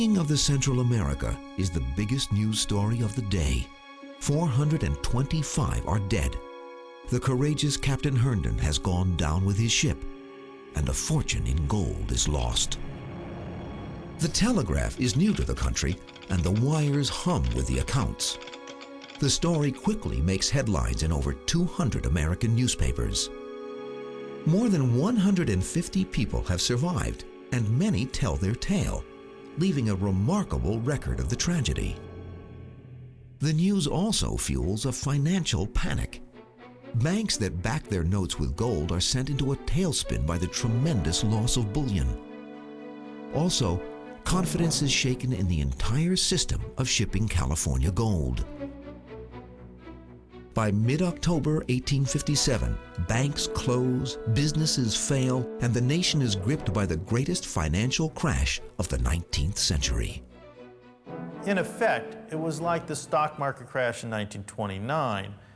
King of the Central America is the biggest news story of the day. 425 are dead. The courageous Captain Herndon has gone down with his ship, and a fortune in gold is lost. The telegraph is new to the country, and the wires hum with the accounts. The story quickly makes headlines in over 200 American newspapers. More than 150 people have survived, and many tell their tale, leaving a remarkable record of the tragedy. The news also fuels a financial panic. Banks that back their notes with gold are sent into a tailspin by the tremendous loss of bullion. Also, confidence is shaken in the entire system of shipping California gold. By mid-October 1857, banks close, businesses fail, and the nation is gripped by the greatest financial crash of the 19th century. In effect, it was like the stock market crash in 1929,